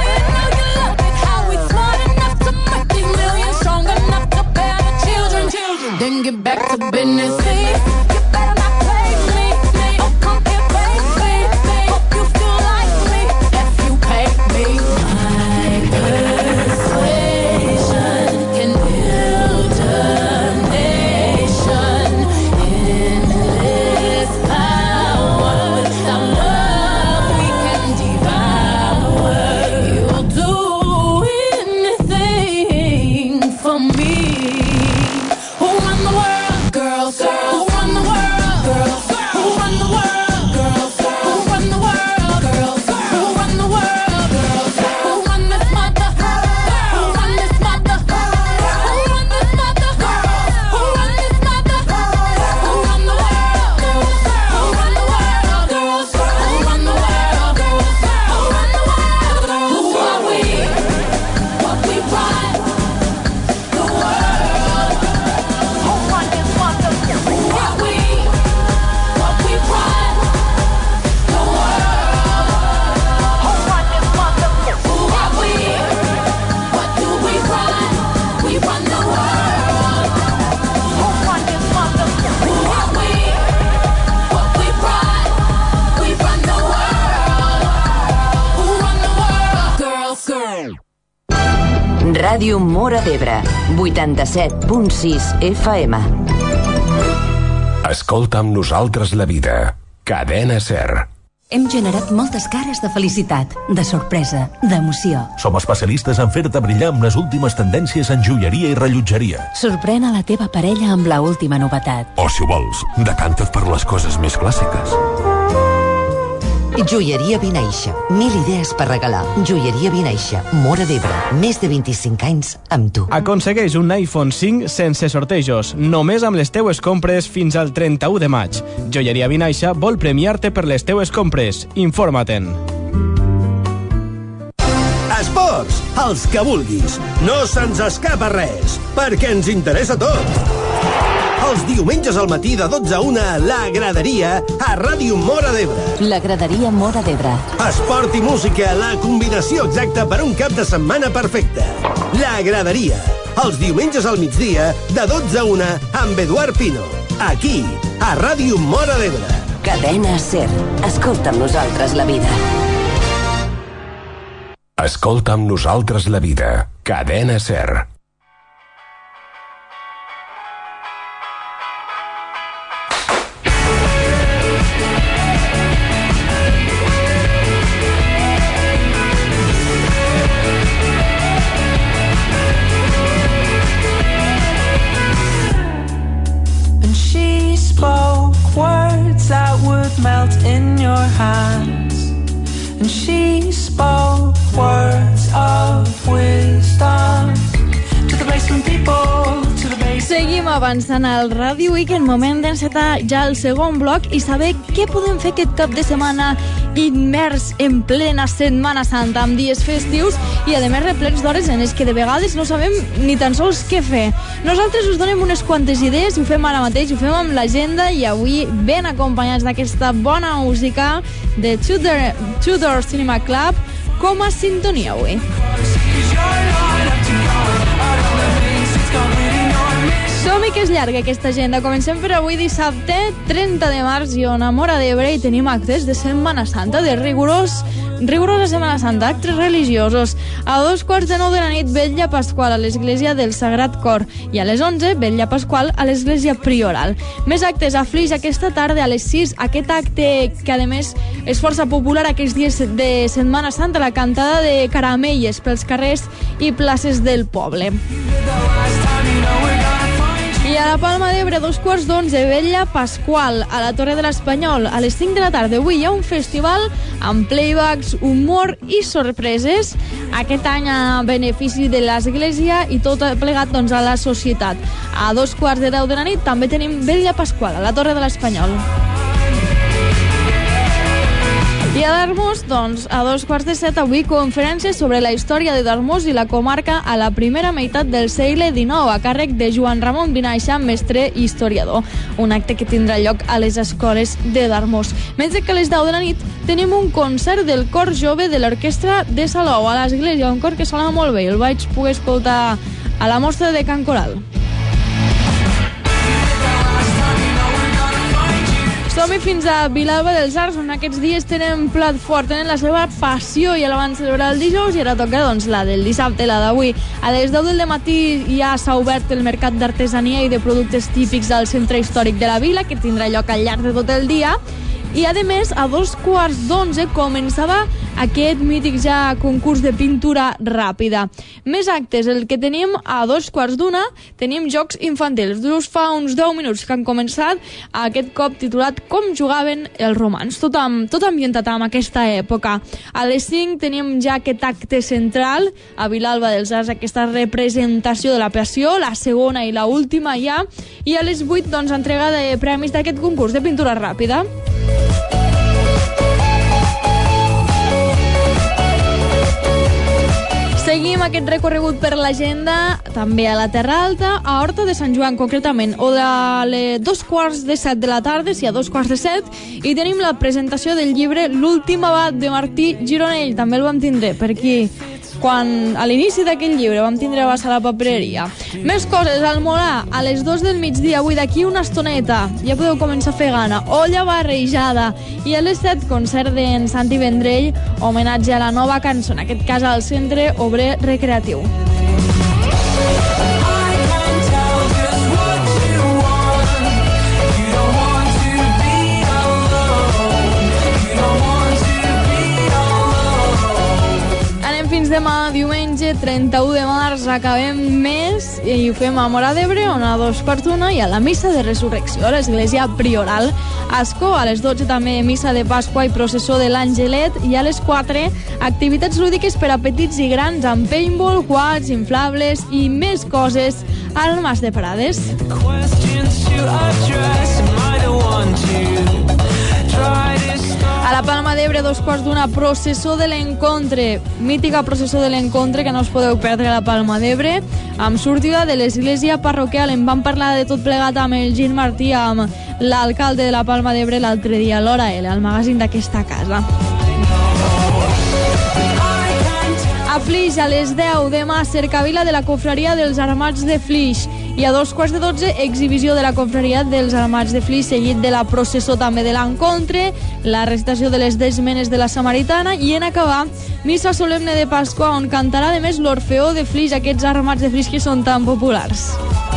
Then get back to business. You better not play me. Oh, come here, baby. Hope you feel like me if you pay me. My persuasion can build a nation. Endless power. Without love, we can devour. You'll do anything for me. Ràdio Móra d'Ebre, vuitanta-set punt sis F M. Escolta amb nosaltres la vida. Cadena SER. Hem generat moltes cares de felicitat, de sorpresa, d'emoció. Som especialistes en fer-te brillar amb les últimes tendències en joieria i rellotgeria. Sorprèn a la teva parella amb la última novetat. O, si ho vols, decanta't per les coses més clàssiques. Joieria Vinaixa. Mil idees per regalar. Joieria Vinaixa. Móra d'Ebre. Més de vint-i-cinc anys amb tu. Aconsegueix un iPhone cinc sense sortejos, només amb les teues compres fins al trenta-u de maig. Joieria Vinaixa vol premiar-te per les teues compres. Informa-te'n. Esports, els que vulguis. No se'ns escapa res, perquè ens interessa tot. Els diumenges al matí de dotze a una, La Graderia, a Ràdio Móra d'Ebre. La Graderia Móra d'Ebre. Esport i música, la combinació exacta per un cap de setmana perfecte. La Graderia, els diumenges al migdia, de dotze a una, amb Eduard Pino. Aquí, a Ràdio Móra d'Ebre. Cadena SER. Escolta amb nosaltres la vida. Escolta amb nosaltres la vida. Cadena SER. Words that would melt in your hands, and she spoke words of wisdom to the basement people, to the basement. Seguim avançant al Ràdio Weekend, moment d'encetar ja el segon bloc i saber què podem fer aquest cap de setmana immers en plena Setmana Santa, amb dies festius i a més replecs d'hores en els que de vegades no sabem ni tan sols què fer. Nosaltres us donem unes quantes idees, ho fem ara mateix, ho fem amb l'agenda i avui ben acompanyats d'aquesta bona música de Tudor, Tudor Cinema Club com a sintonia avui. Som-hi que és llarga aquesta agenda. Comencem per avui dissabte, trenta de març, i on a Móra d'Ebre hi tenim actes de Setmana Santa, de rigorós, rigorosa Setmana Santa, actes religiosos. A dos quarts de nou de la nit, vetlla pasqual a l'església del Sagrat Cor, i a les onze, vetlla pasqual a l'església prioral. Més actes a Flix aquesta tarda a les sis, aquest acte que a més és força popular aquests dies de Setmana Santa, la cantada de caramelles pels carrers i places del poble. I I a la Palma d'Ebre, dos quarts d'onze, Vetlla Pasqual, a la Torre de l'Espanyol. A les cinc de la tarda avui hi ha un festival amb playbacks, humor i sorpreses. Aquest any a benefici de l'Església i tot plegat doncs, a la societat. A dos quarts de deu de la nit també tenim Vetlla Pasqual, a la Torre de l'Espanyol. I a Darmós, doncs, a dos quarts de set avui conferència sobre la història de Darmós i la comarca a la primera meitat del segle dinou, a càrrec de Joan Ramon Vinaixa, mestre i historiador. Un acte que tindrà lloc a les escoles de Darmós. Mentre que a les deu de la nit tenim un concert del cor jove de l'orquestra de Salou a l'Església, un cor que sona molt bé. El vaig poder escoltar a la mostra de Can Coral. Som-hi fins a Vilalba dels Arcs, on aquests dies tenen plat fort, tenen la seva passió i la van celebrar el dijous, i ara toca doncs, la del dissabte, la d'avui. A les deu del matí ja s'ha obert el mercat d'artesania i de productes típics del centre històric de la vila, que tindrà lloc al llarg de tot el dia. I, a més, a dos quarts d'onze començava aquest mític ja concurs de pintura ràpida. Més actes, el que tenim a dos quarts d'una, tenim jocs infantils. Just fa uns deu minuts que han començat, aquest cop titulat Com jugaven els romans, tot, amb, tot ambientat amb aquesta època. A les cinc tenim ja aquest acte central, a Vilalba dels Arcs, aquesta representació de la passió, la segona i la última ja, i a les vuit, doncs, entrega de premis d'aquest concurs de pintura ràpida. Seguim aquest recorregut per l'agenda, també a la Terra Alta, a Horta de Sant Joan, concretament, o de les dos quarts de set de la tarda, si a dos quarts de set, i tenim la presentació del llibre L'últim abat de Martí Gironell. També el vam tindre per aquí, quan a l'inici d'aquell llibre vam tindre a Bassa la papereria. Més coses, al Molà, a les dos del migdia, avui d'aquí una estoneta, ja podeu començar a fer gana, olla barrejada, i a les set, concert d'en Santi Vendrell, homenatge a la nova cançó, en aquest cas al Centre Obrer Recreatiu. Fins demà, diumenge, trenta-u de març, acabem mes i ho fem a Móra d'Ebre, on a dos quarts d'una hi ha la missa de resurrecció a l'església prioral. A Ascó, a les dotze també missa de Pasqua i processó de l'Angelet, i a les quatre activitats lúdiques per a petits i grans amb paintball, quads, inflables i més coses al Mas de Prades. A la Palma d'Ebre, dos quarts d'una, processó de l'Encontre, mítica processó de l'Encontre que no us podeu perdre a la Palma d'Ebre, amb sortida de l'església parroquial. En vam parlar de tot plegat amb el Gil Martí, amb l'alcalde de la Palma d'Ebre l'altre dia, a l'Hora L, al magazín d'aquesta casa. A Flix, a les deu, demà, cercavila de la confraria dels Armats de Flix. I a dos quarts de dotze, exhibició de la confraria dels Armats de Flix, seguit de la processó també de l'Encontre, la recitació de les desmenes de la Samaritana, i en acabar, missa solemne de Pasqua, on cantarà a més l'Orfeó de Flix, aquests Armats de Flix que són tan populars.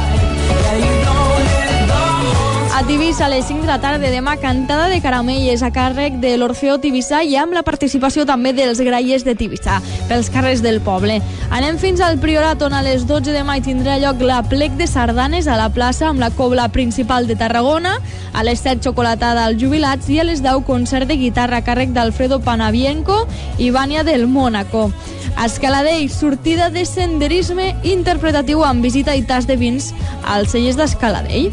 A Tivissa, a les cinc de la tarda demà, cantada de caramelles a càrrec de l'Orfeó Tivissà i amb la participació també dels graiers de Tivissà pels carrers del poble. Anem fins al Priorat, on a les dotze de maig tindrà lloc la plec de sardanes a la plaça amb la cobla principal de Tarragona, a les set xocolatada als jubilats i a les deu concert de guitarra a càrrec d'Alfredo Panavienko i Vania del Mónaco. A Escaladell, sortida de senderisme interpretatiu amb visita i tas de vins als cellers d'Escaladell.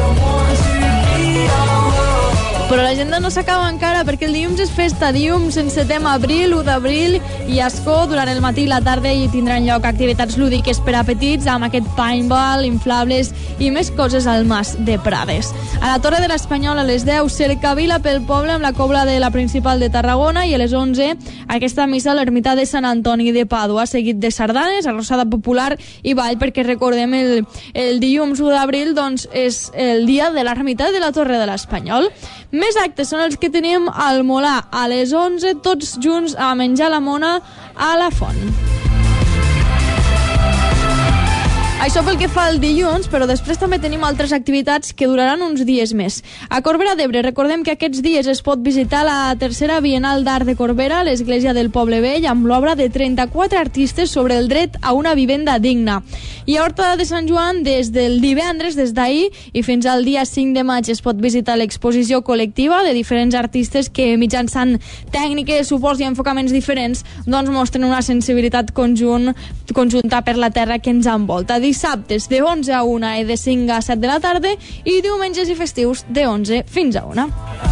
Però l'agenda no s'acaba encara, perquè el dilluns és festa, dilluns encetem abril, u d'abril, i a Ascó durant el matí i la tarda hi tindran lloc activitats lúdiques per a petits amb aquest paintball, inflables i més coses al Mas de Prades. A la Torre de l'Espanyol, a les deu, cercavila pel poble amb la cobla de la principal de Tarragona, i a les onze aquesta missa a l'ermità de Sant Antoni de Pàdua, seguit de sardanes, arrossada popular i ball, perquè recordem el, el dilluns u d'abril doncs, és el dia de l'ermità de la Torre de l'Espanyol. Més actes són els que tenim al Molà, a les onze, tots junts a menjar la mona a la font. Això pel que fa al dilluns, però després també tenim altres activitats que duraran uns dies més. A Corbera d'Ebre, recordem que aquests dies es pot visitar la tercera Bienal d'Art de Corbera, l'església del Poble Vell, amb l'obra de trenta-quatre artistes sobre el dret a una vivenda digna. I a Horta de Sant Joan, des del divendres, des d'ahir i fins al dia cinc de maig, es pot visitar l'exposició col·lectiva de diferents artistes que, mitjançant tècniques, suports i enfocaments diferents, doncs mostren una sensibilitat conjunt, conjunta per la terra que ens envolta. Dissabtes de onze a una i de cinc a set de la tarda i diumenges i festius de onze fins a una.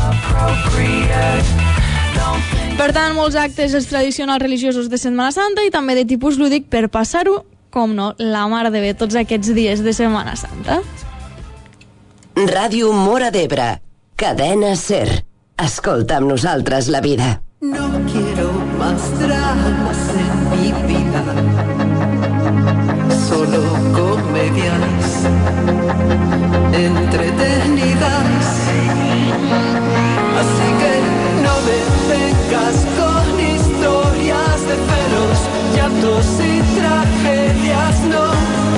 Per tant, molts actes els tradicionals religiosos de Setmana Santa i també de tipus lúdic per passar-ho, com no, la mar de bé tots aquests dies de Setmana Santa. Ràdio Móra d'Ebre, cadena SER. Escolta amb nosaltres la vida. No quiero más dramas en mi vida, solo comedias entretenidas. Así que no me vengas con historias de celos, llantos y tragedias, no.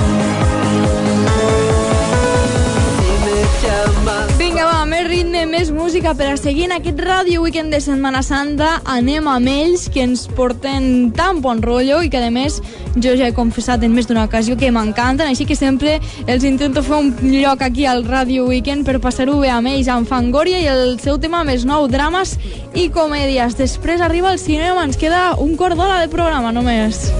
Vinga, va, més ritme, més música per a seguir en aquest Ràdio Weekend de Setmana Santa. Anem amb ells, que ens porten tan bon rotllo i que, a més, jo ja he confessat en més d'una ocasió que m'encanten, així que sempre els intento fer un lloc aquí al Ràdio Weekend per passar-ho bé amb ells, amb Fangoria i el seu tema més nou, drames i comèdies. Després arriba el cinema, ens queda un quart d'hora de programa només.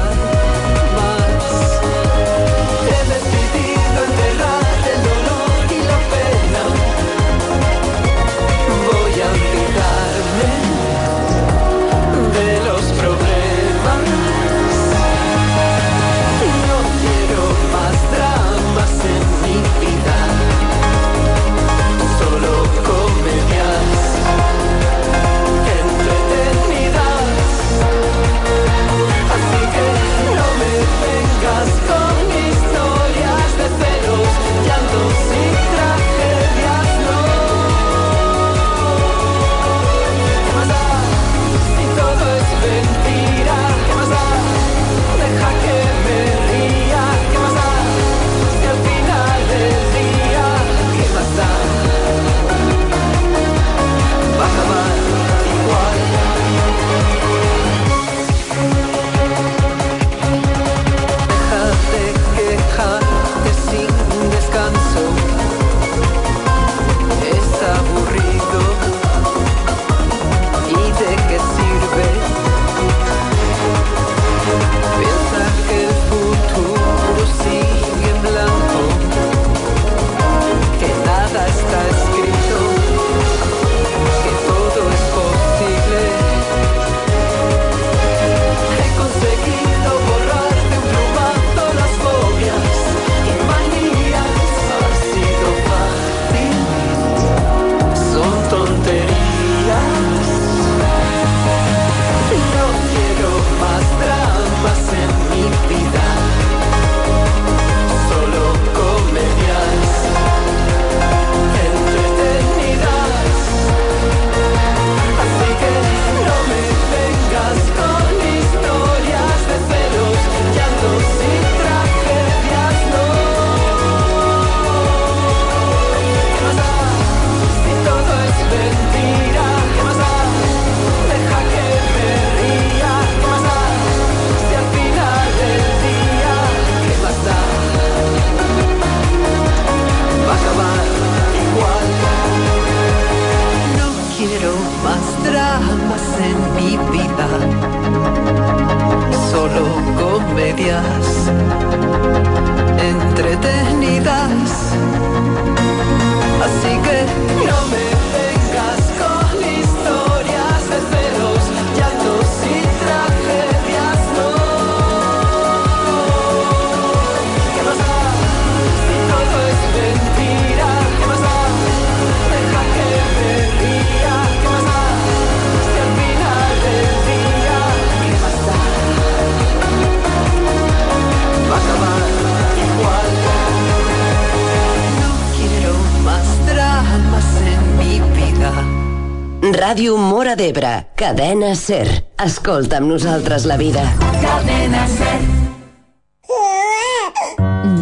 Ràdio Móra d'Ebre, cadena SER. Escolta amb nosaltres la vida. Cadena SER.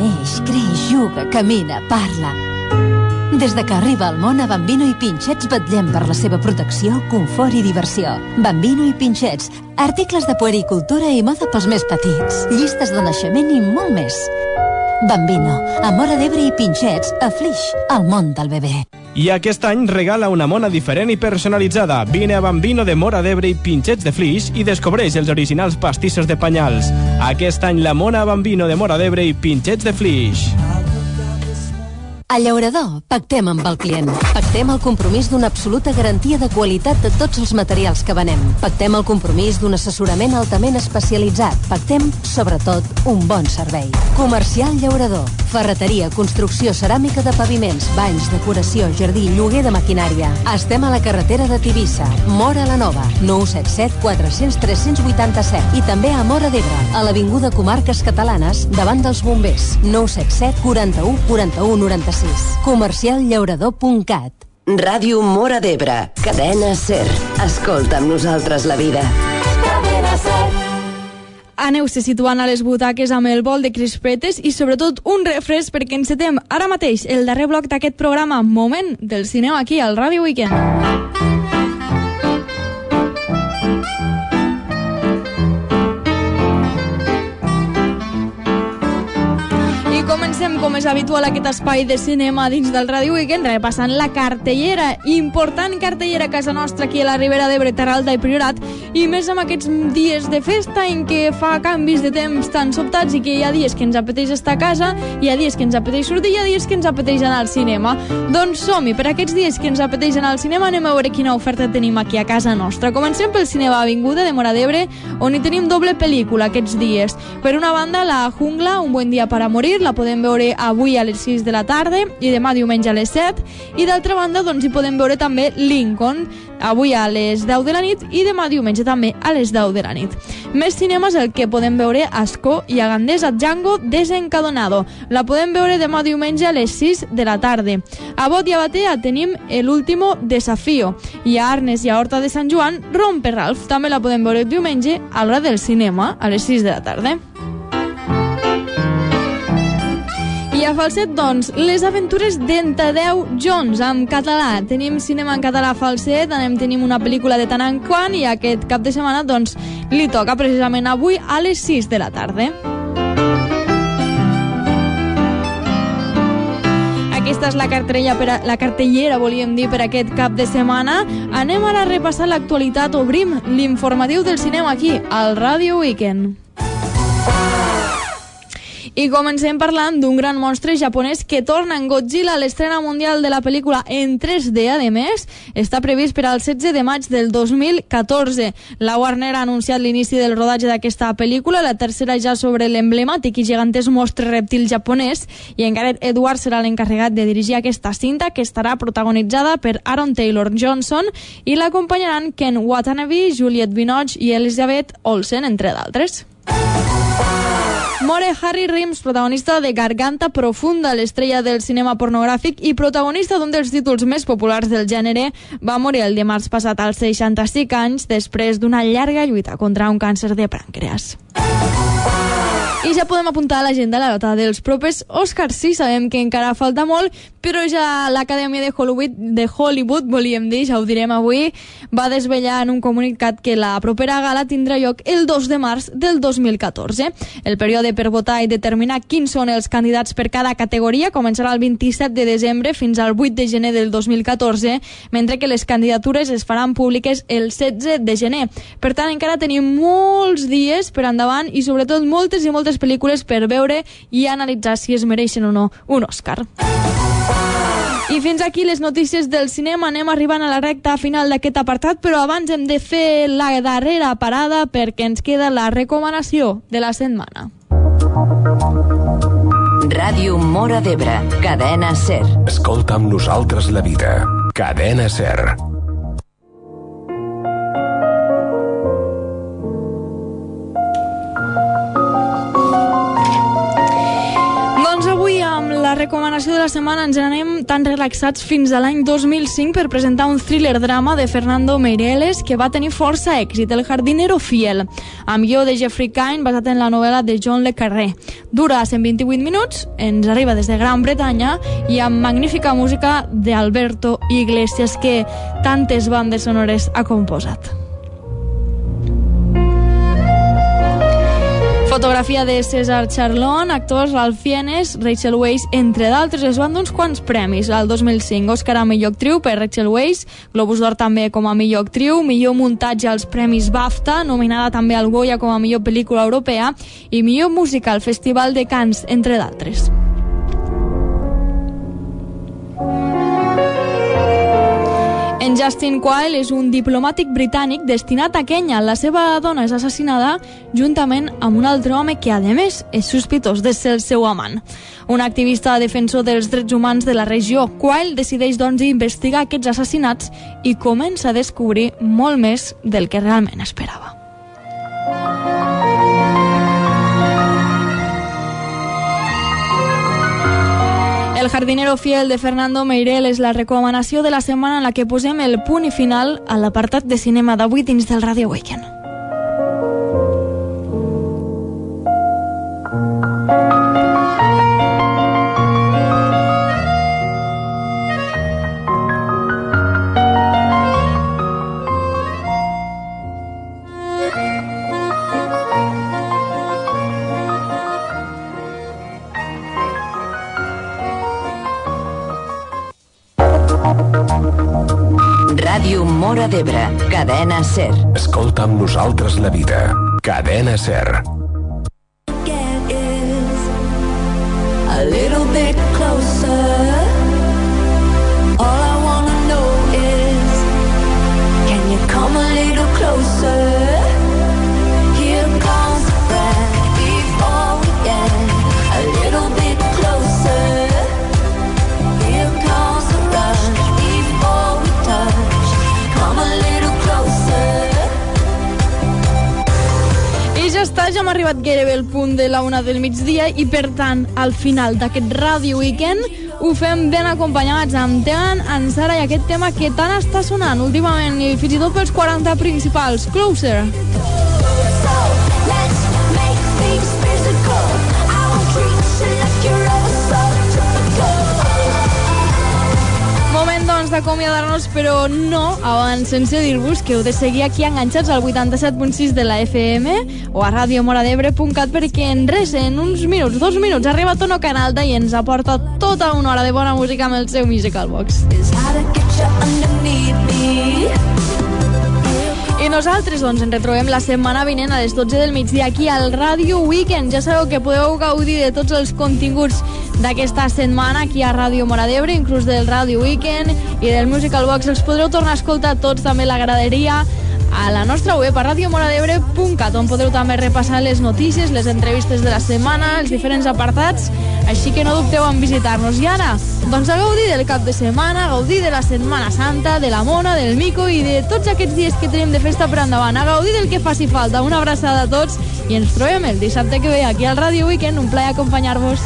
camina, parla. Des de que arriba al món, a Bambino i Pinxets vetllem per la seva protecció, confort i diversió. Bambino i Pinxets, articles de puericultura i moda pels més petits, llistes de naixement i molt més. Bambino, a Móra d'Ebre i Pinxets, a Flix, al món del bebè. I aquest any regala una mona diferent i personalitzada. Vine a Bambino de Móra d'Ebre i Pinxets de Flix i descobreix els originals pastissos de Panyals. Aquest any la mona a Bambino de Móra d'Ebre i Pinxets de Flix. A Llaurador, pactem amb el client. Pactem el compromís d'una absoluta garantia de qualitat de tots els materials que venem. Pactem el compromís d'un assessorament altament especialitzat. Pactem, sobretot, un bon servei. Comercial Llaurador. Ferreteria, construcció, ceràmica de paviments, banys, decoració, jardí, lloguer de maquinària. Estem a la carretera de Tivissa, Móra la Nova, nou set set quatre zero zero tres vuit set. I també a Móra d'Ebre, a l'Avinguda Comarques Catalanes, davant dels bombers, nou set set quaranta-u quaranta-u noranta-sis. comercial llaurador punt cat. Ràdio Móra d'Ebre, cadena SER. Escolta amb nosaltres la vida. Cadena SER. Aneu-se situant a les butaques amb el bol de crispetes i sobretot un refresc perquè encetem ara mateix el darrer bloc d'aquest programa, Moment del cinema, aquí al Ràdio Weekend. Comencem, com és habitual, aquest espai de cinema dins del Ràdio Weekend, repassant la cartellera, important cartellera a casa nostra aquí a la Ribera d'Ebre, Terralta i Priorat, i més amb aquests dies de festa en què fa canvis de temps tan sobtats i que hi ha dies que ens apeteix estar a casa, hi ha dies que ens apeteix sortir, hi ha dies que ens apeteix anar al cinema. Doncs som-hi, per aquests dies que ens apeteix anar al cinema anem a veure quina oferta tenim aquí a casa nostra. Comencem pel cinema Avinguda de Móra d'Ebre, on hi tenim doble pel·lícula aquests dies. Per una banda, La Jungla, un buen dia para morir, la podem veure avui a les sis de la tarda i demà diumenge a les set, i d'altra banda doncs hi podem veure també Lincoln, avui a les deu de la nit i demà diumenge també a les deu de la nit. Més cinemes el que podem veure a Ascó i a Gandesa, Django desencadonado, la podem veure demà diumenge a les sis de la tarda. A Bot i a Batea tenim El último desafío, i a Arnes i a Horta de Sant Joan, Rompe Ralph, també la podem veure diumenge a l'hora del cinema a les sis de la tarda. I a Falset, doncs, Les aventures d'en Tadeu Jones, en català. Tenim cinema en català a Falset, anem, tenim una pel·lícula de tant en quant, i aquest cap de setmana, doncs, li toca precisament avui a les sis de la tarda. Aquesta és la cartellera, per a, la cartellera, volíem dir, per aquest cap de setmana. Anem ara a repassar l'actualitat. Obrim l'informatiu del cinema aquí, al Ràdio Weekend. I comencem parlant d'un gran monstre japonès que torna en Godzilla. L'estrena mundial de la pel·lícula en tres D, a més, està previst per al setze de maig del dos mil catorze. La Warner ha anunciat l'inici del rodatge d'aquesta pel·lícula, la tercera ja sobre l'emblemàtic i gegantès monstre reptil japonès, i encara Edward serà l'encarregat de dirigir aquesta cinta, que estarà protagonitzada per Aaron Taylor Johnson, i l'acompanyaran Ken Watanabe, Juliette Binoche i Elizabeth Olsen, entre d'altres. Mor Harry Rims, protagonista de Garganta Profunda, l'estrella del cinema pornogràfic i protagonista d'un dels títols més populars del gènere, va morir el dimarts passat als seixanta-cinc anys després d'una llarga lluita contra un càncer de pàncreas. I ja podem apuntar a l'agenda la data dels propers Oscars. Sí, sabem que encara falta molt, però ja l'Acadèmia de Hollywood, de Hollywood, volíem dir, ja ho direm avui, va desvetllar en un comunicat que la propera gala tindrà lloc el dos de març del dos mil catorze. El període per votar i determinar quins són els candidats per cada categoria començarà el vint-i-set de desembre fins al vuit de gener del dos mil catorze, mentre que les candidatures es faran públiques el setze de gener. Per tant, encara tenim molts dies per endavant i sobretot moltes i moltes pel·lícules per veure i analitzar si es mereixen o no un Òscar. I fins aquí les notícies del cinema. Anem arribant a la recta final d'aquest apartat, però abans hem de fer la darrera parada perquè ens queda la recomanació de la setmana. Ràdio Móra d'Ebre, cadena SER. Escolta amb nosaltres la vida. Cadena SER. Doncs avui amb la recomanació de la setmana ens anem tan relaxats fins a l'any dos mil cinc per presentar un thriller-drama de Fernando Meireles que va tenir força èxit, El jardinero fiel, amb guió de Jeffrey Kine basat en la novel·la de John le Carré. Dura cent vint-i-vuit minuts, ens arriba des de Gran Bretanya i amb magnífica música d'Alberto Iglesias que tantes bandes sonores ha composat. Fotografia de César Charlon, actors Ralph Fiennes, Rachel Weisz, entre d'altres. Es van d'uns quants premis. El dos mil cinc, Òscar a millor actriu per Rachel Weisz, Globus d'Or també com a millor actriu, millor muntatge als premis BAFTA, nominada també al Goya com a millor pel·lícula europea, i millor música al Festival de Cannes, entre d'altres. En Justin Quayle és un diplomàtic britànic destinat a Kenya. La seva dona és assassinada juntament amb un altre home que, a més, és sospitós de ser el seu amant. Un activista defensor dels drets humans de la regió, Quayle decideix, doncs, investigar aquests assassinats i comença a descobrir molt més del que realment esperava. El jardinero fiel de Fernando Meireles és la recomanació de la setmana en la que posem el punt i final a l'apartat de cinema d'avui dins del Radio Weekend. Ràdio Móra d'Ebre, Cadena SER. Escolta amb nosaltres la vida. Cadena SER. A little bit closer. All I wanna know is, can you come a little closer? Here comes the breath before we get a little bit closer. Here comes the rush before we touch. Come a little closer. I ja està, ja hem arribat gairebé al punt de la una del migdia i, per tant, al final d'aquest Radio Weekend ho fem ben acompanyats amb Tegan, en Sara i aquest tema que tant està sonant últimament i fins i tot pels quaranta principals, Closer. So, let's make things physical. I won't treat you like you're ever so typical. Moment, doncs, d'acomiadar-nos, però no abans sense dir-vos que heu de seguir aquí enganxats al vuitanta-set punt sis de la F M o a radio moradebre punt cat perquè en res, en uns minuts, dos minuts, arriba Tono Canalda i ens aporta tota una hora de bona música amb el seu Musical Box. I nosaltres, doncs, ens retrobem la setmana vinent a les dotze del migdia aquí al Radio Weekend. Ja sabeu que podeu gaudir de tots els continguts d'aquesta setmana aquí a Ràdio Móra d'Ebre, inclús del Radio Weekend i del Musical Box. Els podreu tornar a escoltar tots també a la graderia a la nostra web, a radio moradebre punt cat, on podreu també repassar les notícies, les entrevistes de la setmana, els diferents apartats, així que no dubteu en visitar-nos. I ara, doncs, a gaudir del cap de setmana, a gaudir de la Setmana Santa, de la Mona, del Mico i de tots aquests dies que tenim de festa per endavant, a gaudir del que faci falta. Una abraçada a tots i ens trobem el dissabte que ve aquí al Radio Weekend. Un plaer acompanyar-vos.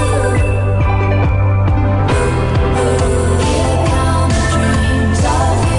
Of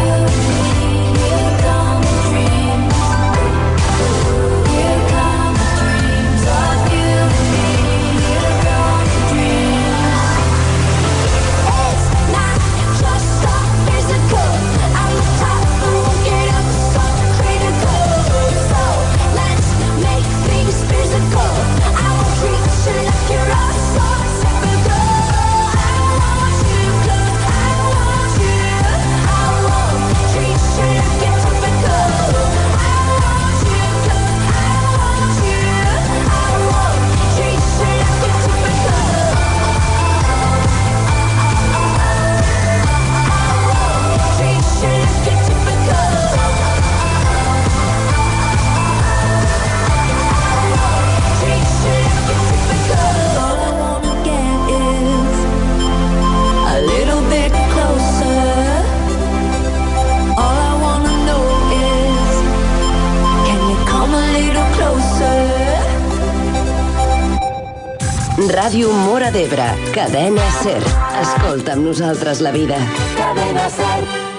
Ràdio Móra d'Ebre, Cadena SER. Escolta amb nosaltres la vida. Cadena SER.